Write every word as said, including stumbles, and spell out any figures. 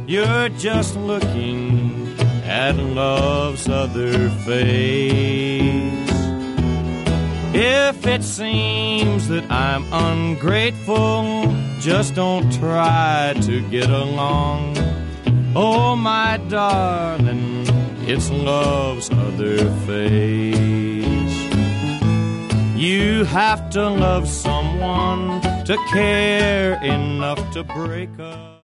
You're just looking at love's other face. If it seems that I'm ungrateful, just don't try to get along. Oh, my darling, it's love's other face. You have to love someone to care enough to break up.